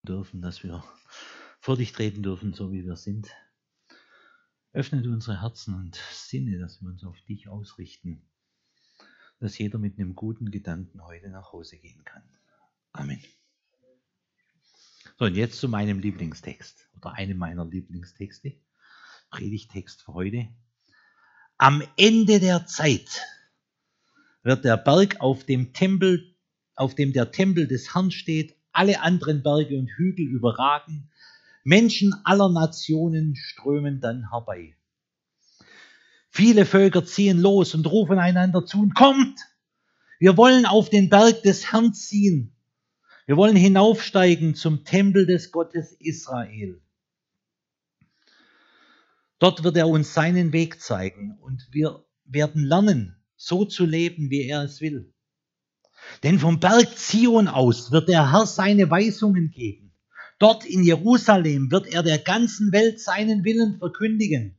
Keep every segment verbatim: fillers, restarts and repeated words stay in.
dürfen, dass wir vor dich treten dürfen, so wie wir sind. Öffne du unsere Herzen und Sinne, dass wir uns auf dich ausrichten, dass jeder mit einem guten Gedanken heute nach Hause gehen kann. Amen. So, und jetzt zu meinem Lieblingstext oder einem meiner Lieblingstexte, Predigtext für heute. Am Ende der Zeit wird der Berg, auf dem Tempel, auf dem der Tempel des Herrn steht, alle anderen Berge und Hügel überragen. Menschen aller Nationen strömen dann herbei. Viele Völker ziehen los und rufen einander zu und kommt, wir wollen auf den Berg des Herrn ziehen. Wir wollen hinaufsteigen zum Tempel des Gottes Israel. Dort wird er uns seinen Weg zeigen und wir werden lernen, so zu leben, wie er es will. Denn vom Berg Zion aus wird der Herr seine Weisungen geben. Dort in Jerusalem wird er der ganzen Welt seinen Willen verkündigen.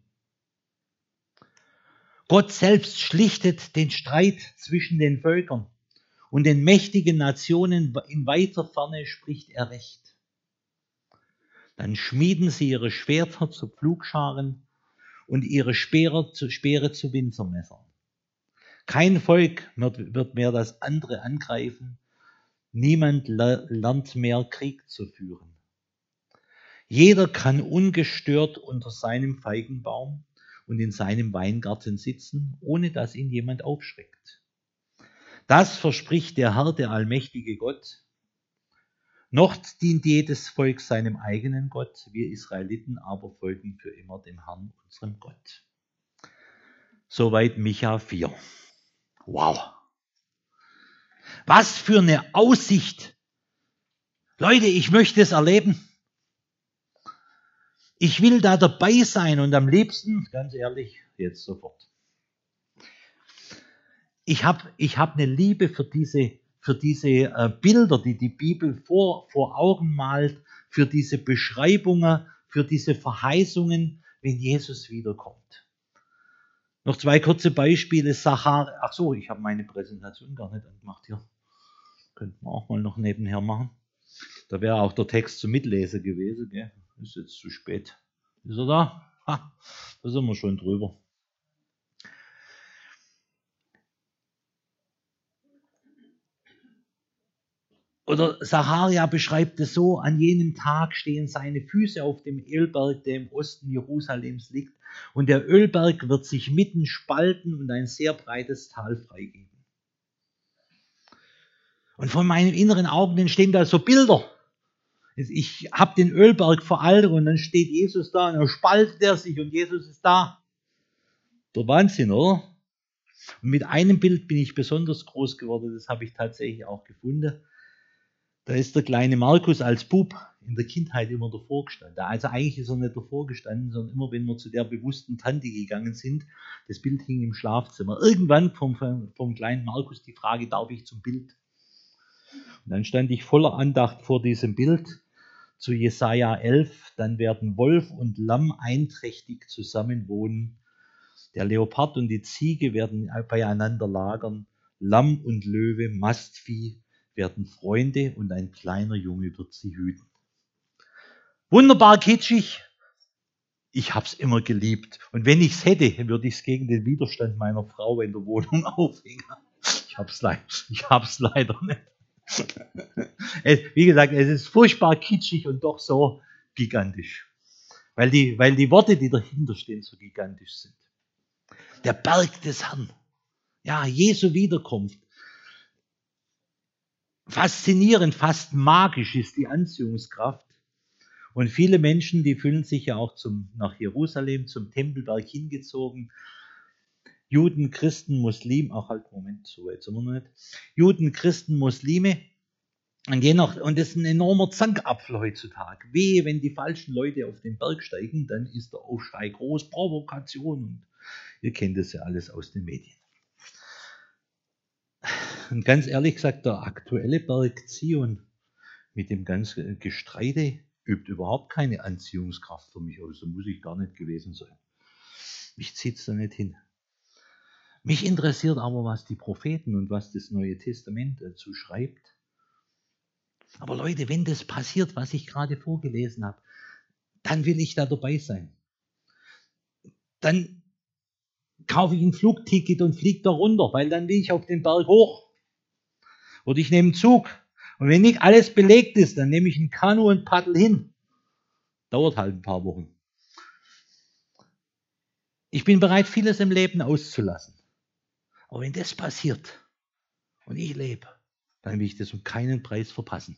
Gott selbst schlichtet den Streit zwischen den Völkern und den mächtigen Nationen in weiter Ferne spricht er Recht. Dann schmieden sie ihre Schwerter zu Pflugscharen und ihre Speere zu, Speere zu Winzermessern. Kein Volk wird mehr das andere angreifen. Niemand lernt mehr Krieg zu führen. Jeder kann ungestört unter seinem Feigenbaum und in seinem Weingarten sitzen, ohne dass ihn jemand aufschreckt. Das verspricht der Herr, der allmächtige Gott. Noch dient jedes Volk seinem eigenen Gott, wir Israeliten aber folgen für immer dem Herrn, unserem Gott. Soweit Micha vier. Wow. Was für eine Aussicht. Leute, ich möchte es erleben. Ich will da dabei sein und am liebsten, ganz ehrlich, jetzt sofort. Ich habe ich hab eine Liebe für diese, für diese äh, Bilder, die die Bibel vor, vor Augen malt, für diese Beschreibungen, für diese Verheißungen, wenn Jesus wiederkommt. Noch zwei kurze Beispiele. Sachar, ach so, ich habe meine Präsentation gar nicht angemacht hier. Könnten wir auch mal noch nebenher machen. Da wäre auch der Text zum Mitlesen gewesen. Gell? Ist jetzt zu spät. Ist er da? Ha, da sind wir schon drüber. Oder Sacharja beschreibt es so, an jenem Tag stehen seine Füße auf dem Ölberg, der im Osten Jerusalems liegt, und der Ölberg wird sich mitten spalten und ein sehr breites Tal freigeben. Und von meinen inneren Augen entstehen da so Bilder. Ich habe den Ölberg vor Augen und dann steht Jesus da und dann spaltet er sich und Jesus ist da. Der Wahnsinn, oder? Und mit einem Bild bin ich besonders groß geworden, das habe ich tatsächlich auch gefunden. Da ist der kleine Markus als Bub in der Kindheit immer davor gestanden. Also eigentlich ist er nicht davor gestanden, sondern immer, wenn wir zu der bewussten Tante gegangen sind, das Bild hing im Schlafzimmer. Irgendwann vom, vom kleinen Markus die Frage, darf ich zum Bild? Und dann stand ich voller Andacht vor diesem Bild zu Jesaja elf, dann werden Wolf und Lamm einträchtig zusammen wohnen. Der Leopard und die Ziege werden beieinander lagern. Lamm und Löwe, Mastvieh werden Freunde und ein kleiner Junge wird sie hüten. Wunderbar kitschig. Ich hab's immer geliebt. Und wenn ich's hätte, würde ich's gegen den Widerstand meiner Frau in der Wohnung aufhängen. Ich hab's leider, ich hab's leider nicht. Es, wie gesagt, es ist furchtbar kitschig und doch so gigantisch. Weil die, weil die Worte, die dahinter stehen, so gigantisch sind. Der Berg des Herrn. Ja, Jesu Wiederkunft. Faszinierend, fast magisch ist die Anziehungskraft. Und viele Menschen, die fühlen sich ja auch zum, nach Jerusalem, zum Tempelberg hingezogen. Juden, Christen, Muslim, ach halt, Moment, so weit sind wir noch nicht. Juden, Christen, Muslime. Und, je nach, und das ist ein enormer Zankapfel heutzutage. Wehe, wenn die falschen Leute auf den Berg steigen, dann ist der Aufschrei groß, Provokation. Und ihr kennt das ja alles aus den Medien. Und ganz ehrlich gesagt, der aktuelle Berg Zion mit dem ganzen Gestreite übt überhaupt keine Anziehungskraft für mich aus. So muss ich gar nicht gewesen sein. Mich zieht es da nicht hin. Mich interessiert aber, was die Propheten und was das Neue Testament dazu schreibt. Aber Leute, wenn das passiert, was ich gerade vorgelesen habe, dann will ich da dabei sein. Dann kaufe ich ein Flugticket und fliege da runter, weil dann will ich auf den Berg hoch. Oder ich nehme einen Zug. Und wenn nicht alles belegt ist, dann nehme ich ein Kanu und paddel hin. Dauert halt ein paar Wochen. Ich bin bereit, vieles im Leben auszulassen. Aber wenn das passiert und ich lebe, dann will ich das um keinen Preis verpassen.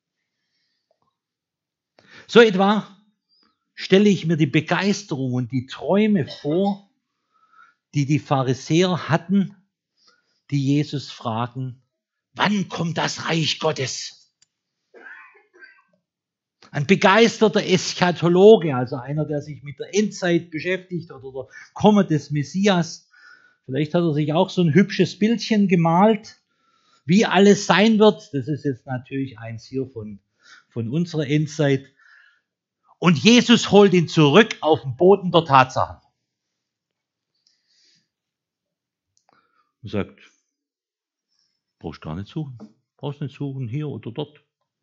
So etwa stelle ich mir die Begeisterung und die Träume vor, die die Pharisäer hatten, die Jesus fragen, wann kommt das Reich Gottes? Ein begeisterter Eschatologe, also einer, der sich mit der Endzeit beschäftigt oder der Komme des Messias. Vielleicht hat er sich auch so ein hübsches Bildchen gemalt, wie alles sein wird. Das ist jetzt natürlich eins hier von, von unserer Endzeit. Und Jesus holt ihn zurück auf den Boden der Tatsachen. Und sagt, brauchst gar nicht suchen. Brauchst nicht suchen, hier oder dort.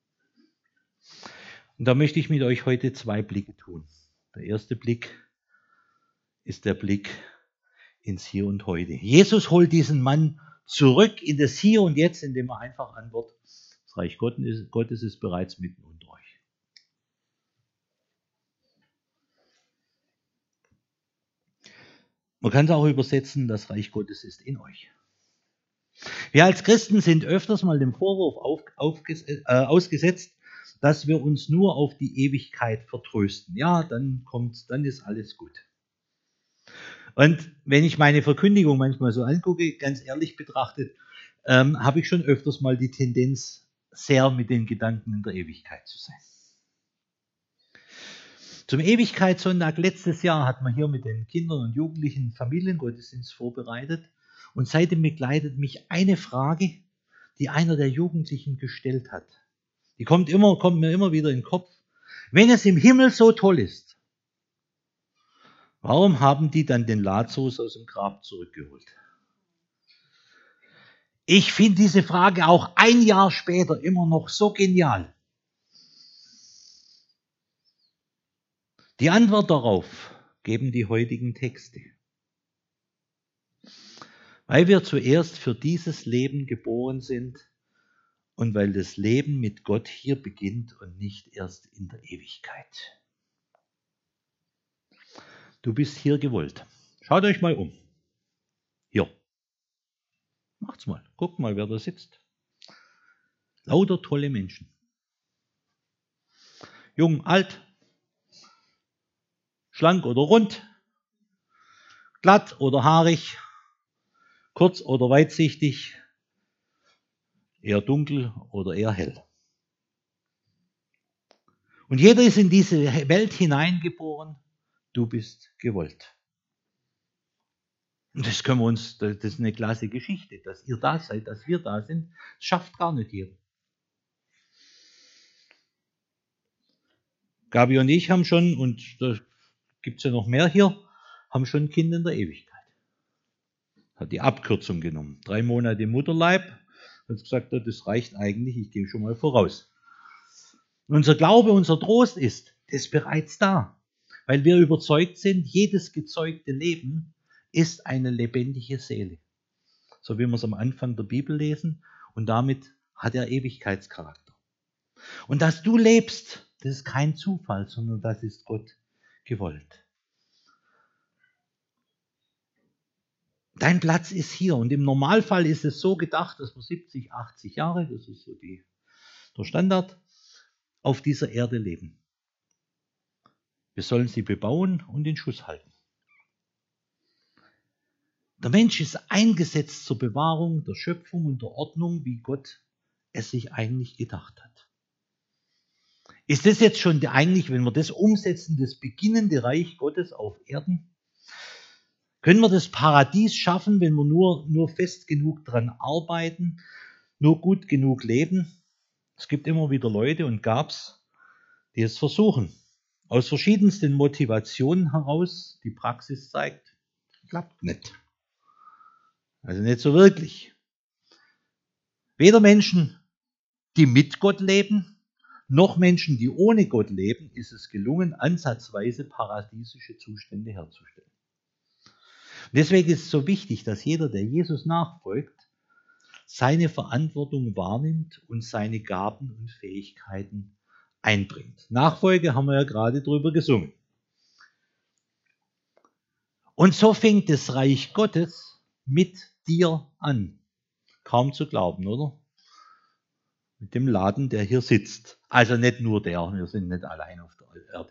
Und da möchte ich mit euch heute zwei Blicke tun. Der erste Blick ist der Blick ins Hier und Heute. Jesus holt diesen Mann zurück in das Hier und Jetzt, indem er einfach antwortet, das Reich Gottes ist bereits mitten unter euch. Man kann es auch übersetzen, das Reich Gottes ist in euch. Wir als Christen sind öfters mal dem Vorwurf auf, auf, äh, ausgesetzt, dass wir uns nur auf die Ewigkeit vertrösten. Ja, dann kommt's, dann ist alles gut. Und wenn ich meine Verkündigung manchmal so angucke, ganz ehrlich betrachtet, ähm, habe ich schon öfters mal die Tendenz, sehr mit den Gedanken in der Ewigkeit zu sein. Zum Ewigkeitssonntag letztes Jahr hat man hier mit den Kindern und Jugendlichen Familiengottesdienst vorbereitet. Und seitdem begleitet mich eine Frage, die einer der Jugendlichen gestellt hat. Die kommt immer, kommt mir immer wieder in den Kopf. Wenn es im Himmel so toll ist, warum haben die dann den Lazarus aus dem Grab zurückgeholt? Ich finde diese Frage auch ein Jahr später immer noch so genial. Die Antwort darauf geben die heutigen Texte. Weil wir zuerst für dieses Leben geboren sind und weil das Leben mit Gott hier beginnt und nicht erst in der Ewigkeit. Du bist hier gewollt. Schaut euch mal um. Hier. Macht's mal. Guckt mal, wer da sitzt. Lauter tolle Menschen. Jung, alt, schlank oder rund, glatt oder haarig, kurz oder weitsichtig, eher dunkel oder eher hell. Und jeder ist in diese Welt hineingeboren. Du bist gewollt. Und das können wir uns, das ist eine klasse Geschichte, dass ihr da seid, dass wir da sind, das schafft gar nicht jeder. Gabi und ich haben schon, und da gibt es ja noch mehr hier, haben schon ein Kind in der Ewigkeit. Hat die Abkürzung genommen. Drei Monate im Mutterleib. Hat gesagt, das reicht eigentlich, ich gehe schon mal voraus. Unser Glaube, unser Trost ist, das ist bereits da. Weil wir überzeugt sind, jedes gezeugte Leben ist eine lebendige Seele. So wie wir es am Anfang der Bibel lesen. Und damit hat er Ewigkeitscharakter. Und dass du lebst, das ist kein Zufall, sondern das ist Gott gewollt. Dein Platz ist hier. Und im Normalfall ist es so gedacht, dass wir siebzig, achtzig Jahre, das ist so die, der Standard, auf dieser Erde leben. Wir sollen sie bebauen und in Schuss halten. Der Mensch ist eingesetzt zur Bewahrung der Schöpfung und der Ordnung, wie Gott es sich eigentlich gedacht hat. Ist das jetzt schon eigentlich, wenn wir das umsetzen, das beginnende Reich Gottes auf Erden? Können wir das Paradies schaffen, wenn wir nur, nur fest genug dran arbeiten, nur gut genug leben? Es gibt immer wieder Leute und gab's, die es versuchen. Aus verschiedensten Motivationen heraus, die Praxis zeigt, klappt nicht. Also nicht so wirklich. Weder Menschen die mit Gott leben, noch Menschen, die ohne Gott leben, ist es gelungen, ansatzweise paradiesische Zustände herzustellen. Deswegen ist es so wichtig, dass jeder, der Jesus nachfolgt, seine Verantwortung wahrnimmt und seine Gaben und Fähigkeiten einbringt. Nachfolge haben wir ja gerade drüber gesungen. Und so fängt das Reich Gottes mit dir an. Kaum zu glauben, oder? Mit dem Laden, der hier sitzt. Also nicht nur der, wir sind nicht allein auf der Erde.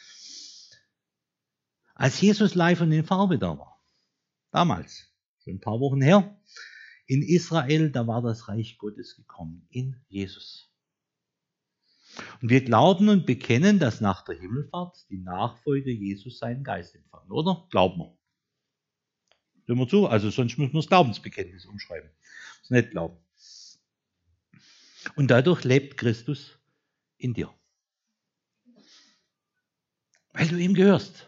Als Jesus live und in Farbe da war, damals, schon ein paar Wochen her, in Israel, da war das Reich Gottes gekommen, in Jesus. Und wir glauben und bekennen, dass nach der Himmelfahrt die Nachfolger Jesus seinen Geist empfangen, oder? Glauben wir. Stimmen wir zu? Also sonst müssen wir das Glaubensbekenntnis umschreiben. Das nicht glauben. Und dadurch lebt Christus in dir. Weil du ihm gehörst.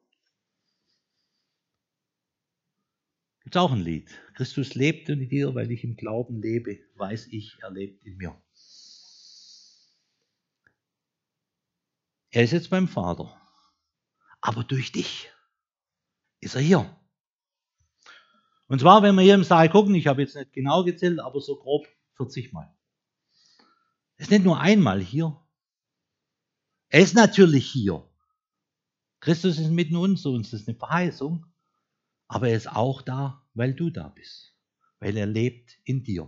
Gibt es auch ein Lied. Christus lebt in dir, weil ich im Glauben lebe, weiß ich, er lebt in mir. Er ist jetzt beim Vater. Aber durch dich ist er hier. Und zwar, wenn wir hier im Saal gucken, ich habe jetzt nicht genau gezählt, aber so grob vierzig Mal. Er ist nicht nur einmal hier. Er ist natürlich hier. Christus ist mitten unter uns, das ist eine Verheißung. Aber er ist auch da, weil du da bist. Weil er lebt in dir.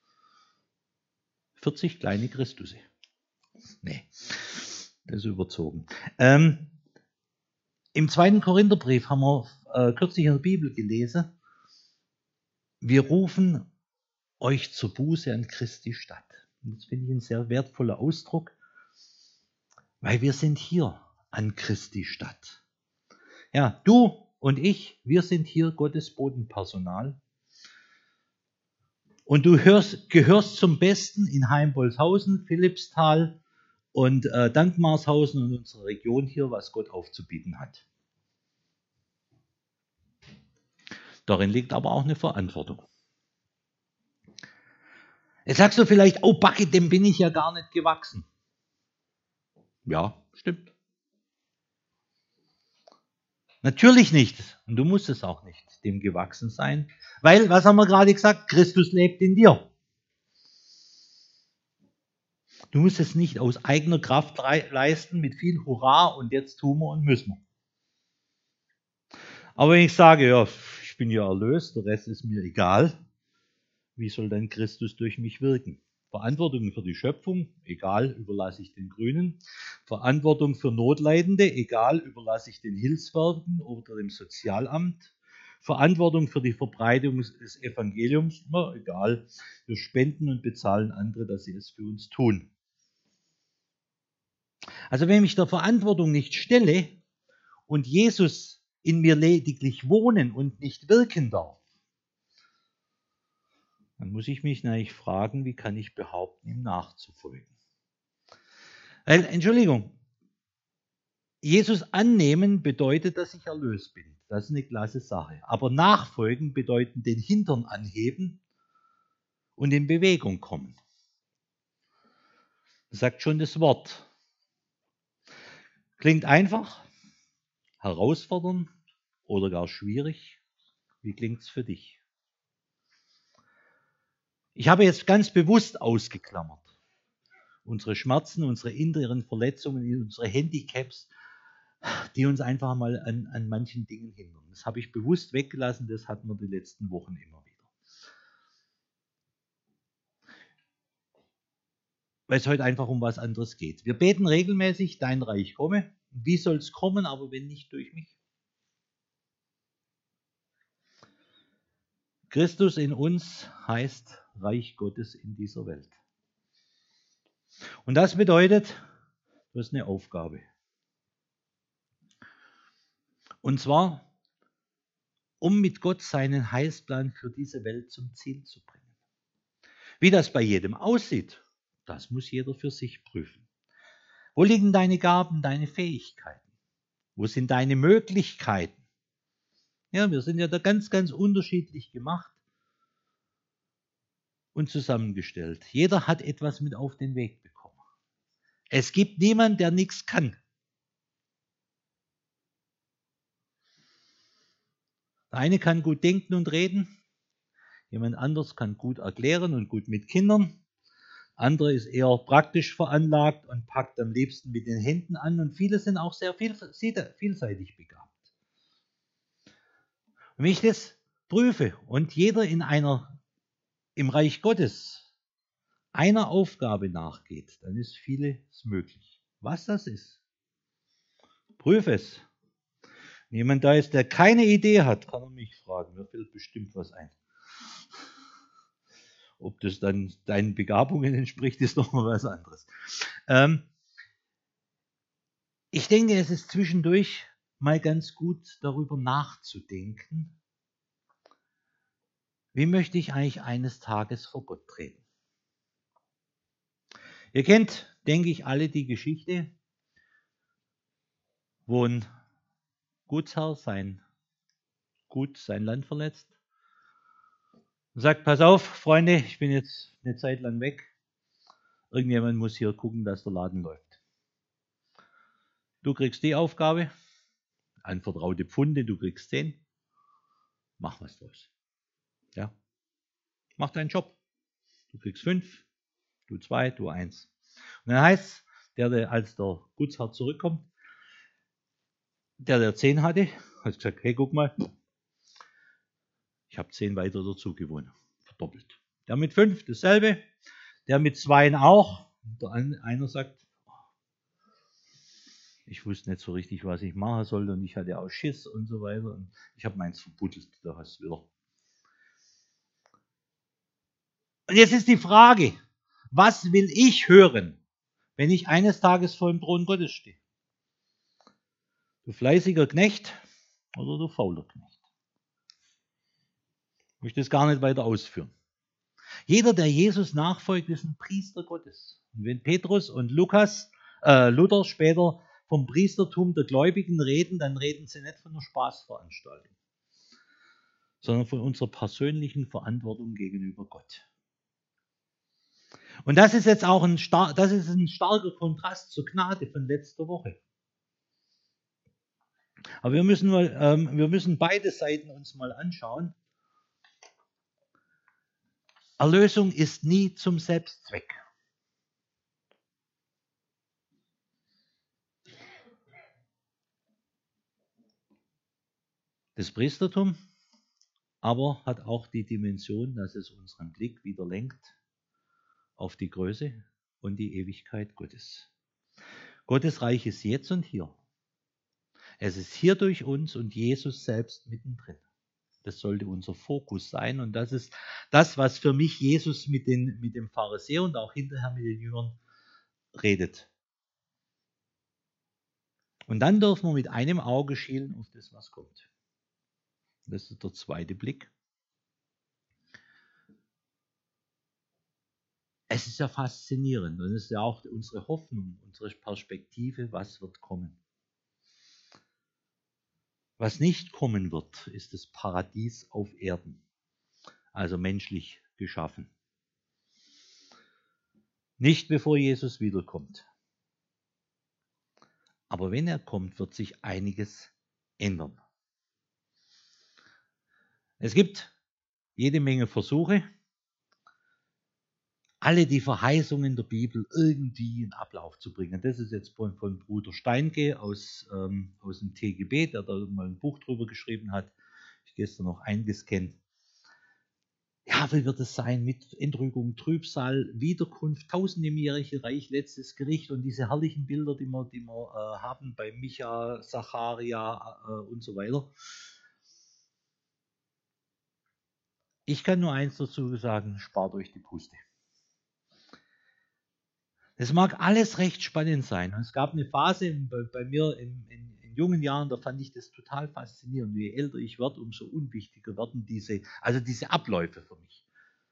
vierzig kleine Christusse. Nee, das ist überzogen. Ähm, Im zweiten Korintherbrief haben wir äh, kürzlich in der Bibel gelesen, wir rufen euch zur Buße an Christi statt. Und das finde ich ein sehr wertvoller Ausdruck, weil wir sind hier an Christi statt. Ja, du und ich, wir sind hier Gottes Bodenpersonal. Und du hörst, gehörst zum Besten in Heimbolzhausen, Philippsthal und äh, Dankmarshausen und unserer Region hier, was Gott aufzubieten hat. Darin liegt aber auch eine Verantwortung. Jetzt sagst du vielleicht, oh Backe, dem bin ich ja gar nicht gewachsen. Ja, stimmt. Natürlich nicht. Und du musst es auch nicht, dem gewachsen sein. Weil, was haben wir gerade gesagt? Christus lebt in dir. Du musst es nicht aus eigener Kraft leisten, mit viel Hurra und jetzt tun wir und müssen wir. Aber wenn ich sage, ja, ich bin ja erlöst, der Rest ist mir egal, wie soll dann Christus durch mich wirken? Verantwortung für die Schöpfung, egal, überlasse ich den Grünen. Verantwortung für Notleidende, egal, überlasse ich den Hilfswerken oder dem Sozialamt. Verantwortung für die Verbreitung des Evangeliums, na, egal, wir spenden und bezahlen andere, dass sie es für uns tun. Also wenn ich der Verantwortung nicht stelle und Jesus in mir lediglich wohnen und nicht wirken darf, dann muss ich mich natürlich fragen, wie kann ich behaupten, ihm nachzufolgen? Weil, Entschuldigung, Jesus annehmen bedeutet, dass ich erlöst bin. Das ist eine klasse Sache. Aber nachfolgen bedeutet den Hintern anheben und in Bewegung kommen. Das sagt schon das Wort. Klingt einfach, herausfordernd oder gar schwierig. Wie klingt es für dich? Ich habe jetzt ganz bewusst ausgeklammert. Unsere Schmerzen, unsere inneren Verletzungen, unsere Handicaps, die uns einfach mal an, an manchen Dingen hindern. Das habe ich bewusst weggelassen, das hatten wir die letzten Wochen immer wieder. Weil es heute einfach um was anderes geht. Wir beten regelmäßig, dein Reich komme. Wie soll es kommen, aber wenn nicht durch mich? Christus in uns heißt Reich Gottes in dieser Welt. Und das bedeutet, du hast eine Aufgabe. Und zwar, um mit Gott seinen Heilsplan für diese Welt zum Ziel zu bringen. Wie das bei jedem aussieht, das muss jeder für sich prüfen. Wo liegen deine Gaben, deine Fähigkeiten? Wo sind deine Möglichkeiten? Ja, wir sind ja da ganz, ganz unterschiedlich gemacht. und zusammengestellt. Jeder hat etwas mit auf den Weg bekommen. Es gibt niemanden, der nichts kann. Der eine kann gut denken und reden, jemand anders kann gut erklären und gut mit Kindern. Andere ist eher praktisch veranlagt und packt am liebsten mit den Händen an. Und viele sind auch sehr vielseitig begabt. Und wenn ich das prüfe und jeder in einer, im Reich Gottes einer Aufgabe nachgeht, dann ist vieles möglich. Was das ist, prüfe es. Wenn jemand da ist, der keine Idee hat, kann er mich fragen. Mir fällt bestimmt was ein. Ob das dann deinen Begabungen entspricht, ist noch mal was anderes. Ähm, ich denke, es ist zwischendurch mal ganz gut, darüber nachzudenken, wie möchte ich eigentlich eines Tages vor Gott treten. Ihr kennt, denke ich, alle die Geschichte, wo ein Gutsherr sein Gut, sein Land verletzt und sagt, pass auf, Freunde, ich bin jetzt eine Zeit lang weg. Irgendjemand muss hier gucken, dass der Laden läuft. Du kriegst die Aufgabe, anvertraute Pfunde, du kriegst zehn. Mach was draus. Ja. Mach deinen Job. Du kriegst fünf, du zwei, du eins. Und dann heißt der, der als der Gutsherr zurückkommt, der, der zehn hatte, hat gesagt, hey, guck mal, ich habe zehn weiter dazu gewonnen. Verdoppelt. Der mit fünf, dasselbe. Der mit zweien auch. Und der einer sagt, ich wusste nicht so richtig, was ich machen sollte und ich hatte auch Schiss und so weiter. Und ich habe meins verbuddelt, da hast du wieder. Und jetzt ist die Frage, was will ich hören, wenn ich eines Tages vor dem Thron Gottes stehe? Du fleißiger Knecht oder du fauler Knecht? Ich möchte das gar nicht weiter ausführen. Jeder, der Jesus nachfolgt, ist ein Priester Gottes. Und wenn Petrus und Lukas, äh, Luther später vom Priestertum der Gläubigen reden, dann reden sie nicht von einer Spaßveranstaltung, sondern von unserer persönlichen Verantwortung gegenüber Gott. Und das ist jetzt auch ein, star- das ist ein starker Kontrast zur Gnade von letzter Woche. Aber wir müssen, mal, ähm, wir müssen beide Seiten uns mal anschauen. Erlösung ist nie zum Selbstzweck. Das Priestertum aber hat auch die Dimension, dass es unseren Blick wieder lenkt auf die Größe und die Ewigkeit Gottes. Gottes Reich ist jetzt und hier. Es ist hier durch uns und Jesus selbst mittendrin. Das sollte unser Fokus sein und das ist das, was für mich Jesus mit, den, mit dem Pharisäer und auch hinterher mit den Jüngern redet. Und dann dürfen wir mit einem Auge schielen auf das, was kommt. Das ist der zweite Blick. Es ist ja faszinierend und es ist ja auch unsere Hoffnung, unsere Perspektive, was wird kommen. Was nicht kommen wird, ist das Paradies auf Erden, also menschlich geschaffen. Nicht bevor Jesus wiederkommt. Aber wenn er kommt, wird sich einiges ändern. Es gibt jede Menge Versuche, alle die Verheißungen der Bibel irgendwie in Ablauf zu bringen. Das ist jetzt von, von Bruder Steinke aus, ähm, aus dem T G B, der da mal ein Buch drüber geschrieben hat. Ich gestern noch eingescannt. Ja, wie wird es sein mit Entrückung, Trübsal, Wiederkunft, tausendjährige Reich, letztes Gericht und diese herrlichen Bilder, die wir, die wir äh, haben bei Micha, Zacharia äh, und so weiter. Ich kann nur eins dazu sagen, spart euch die Puste. Es mag alles recht spannend sein. Es gab eine Phase bei, bei mir in, in, in jungen Jahren, da fand ich das total faszinierend. Je älter ich werde, umso unwichtiger werden diese, also diese Abläufe für mich.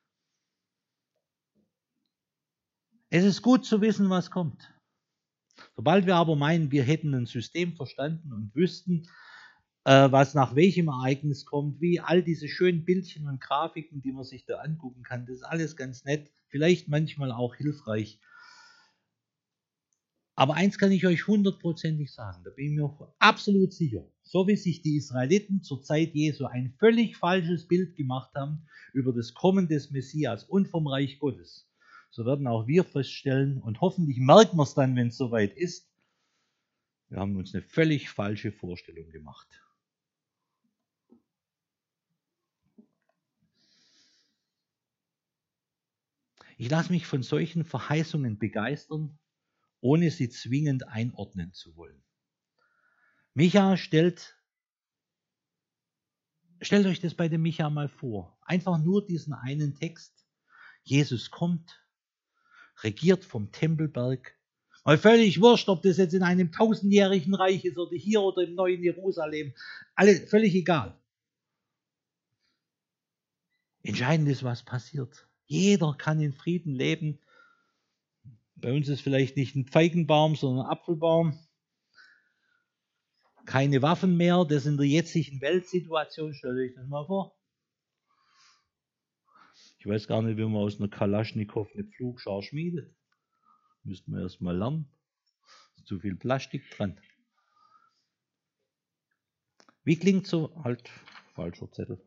Es ist gut zu wissen, was kommt. Sobald wir aber meinen, wir hätten ein System verstanden und wüssten, äh, was nach welchem Ereignis kommt, wie all diese schönen Bildchen und Grafiken, die man sich da angucken kann. Das ist alles ganz nett, vielleicht manchmal auch hilfreich. Aber eins kann ich euch hundertprozentig sagen, da bin ich mir absolut sicher, so wie sich die Israeliten zur Zeit Jesu ein völlig falsches Bild gemacht haben über das Kommen des Messias und vom Reich Gottes, so werden auch wir feststellen und hoffentlich merken wir es dann, wenn es soweit ist, wir haben uns eine völlig falsche Vorstellung gemacht. Ich lasse mich von solchen Verheißungen begeistern, ohne sie zwingend einordnen zu wollen. Micha stellt, stellt euch das bei dem Micha mal vor. Einfach nur diesen einen Text. Jesus kommt, regiert vom Tempelberg. Mal völlig wurscht, ob das jetzt in einem tausendjährigen Reich ist oder hier oder im neuen Jerusalem. Alle, völlig egal. Entscheidend ist, was passiert. Jeder kann in Frieden leben. Bei uns ist vielleicht nicht ein Feigenbaum, sondern ein Apfelbaum. Keine Waffen mehr, das in der jetzigen Weltsituation, stellt euch das mal vor. Ich weiß gar nicht, wie man aus einer Kalaschnikow eine Pflugschar schmiedet. Müssten wir erst mal lernen. Zu viel Plastik dran. Wie klingt so? Halt, falscher Zettel.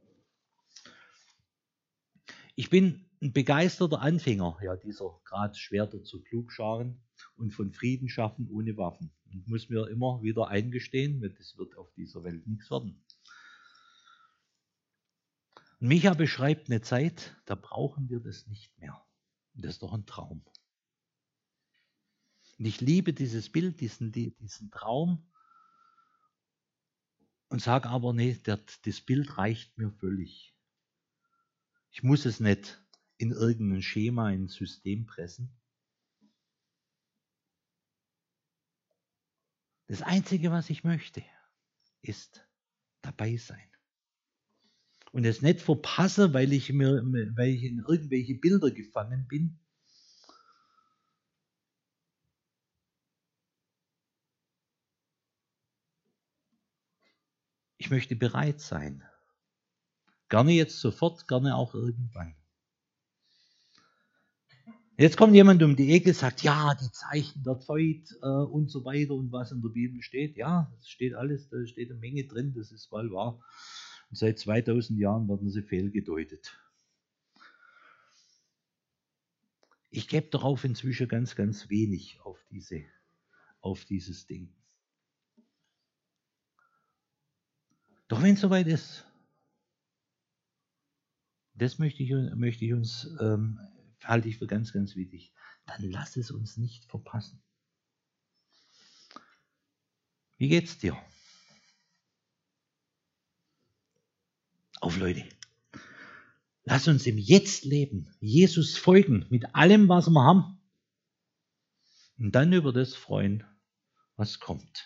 Ich bin ein begeisterter Anfänger ja, dieser gerade Schwerter zu Pflugscharen und von Frieden schaffen ohne Waffen. Und muss mir immer wieder eingestehen, weil das wird auf dieser Welt nichts werden. Und Micha beschreibt eine Zeit, da brauchen wir das nicht mehr. Und das ist doch ein Traum. Und ich liebe dieses Bild, diesen, diesen Traum und sage aber, nee, das, das Bild reicht mir völlig. Ich muss es nicht in irgendein Schema, in ein System pressen. Das Einzige, was ich möchte, ist dabei sein. Und es nicht verpasse, weil ich, mir, weil ich in irgendwelche Bilder gefangen bin. Ich möchte bereit sein. Gerne jetzt sofort, gerne auch irgendwann. Jetzt kommt jemand um die Ecke, sagt, ja, die Zeichen der Zeit äh, und so weiter und was in der Bibel steht. Ja, es steht alles, da steht eine Menge drin, das ist wohl wahr. Und seit zweitausend Jahren werden sie fehlgedeutet. Ich gebe darauf inzwischen ganz, ganz wenig auf, diese, auf dieses Ding. Doch wenn es soweit ist, das möchte ich, möchte ich uns, ähm, halte ich für ganz, ganz wichtig, dann lass es uns nicht verpassen. Wie geht's dir? Auf, Leute. Lass uns im Jetzt leben, Jesus folgen mit allem, was wir haben. Und dann über das freuen, was kommt.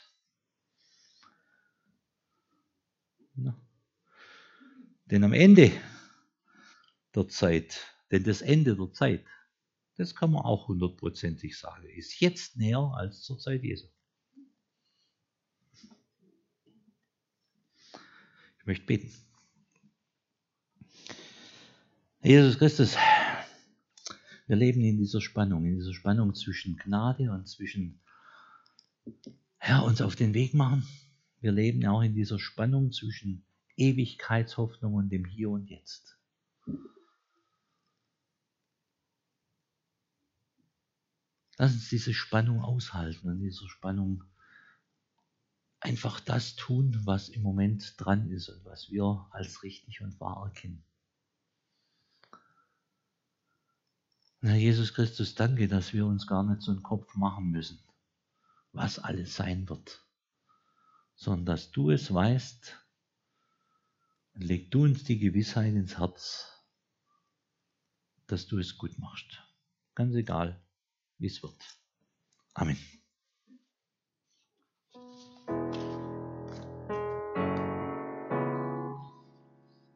Ja. Denn am Ende der Zeit, denn das Ende der Zeit, das kann man auch hundertprozentig sagen, ist jetzt näher als zur Zeit Jesu. Ich möchte beten. Jesus Christus, wir leben in dieser Spannung, in dieser Spannung zwischen Gnade und zwischen, ja, uns auf den Weg machen. Wir leben auch in dieser Spannung zwischen Ewigkeitshoffnung und dem Hier und Jetzt. Lass uns diese Spannung aushalten und dieser Spannung einfach das tun, was im Moment dran ist und was wir als richtig und wahr erkennen. Und Herr Jesus Christus, danke, dass wir uns gar nicht so einen Kopf machen müssen, was alles sein wird, sondern dass du es weißt und leg du uns die Gewissheit ins Herz, dass du es gut machst. Ganz egal, wie es wird. Amen.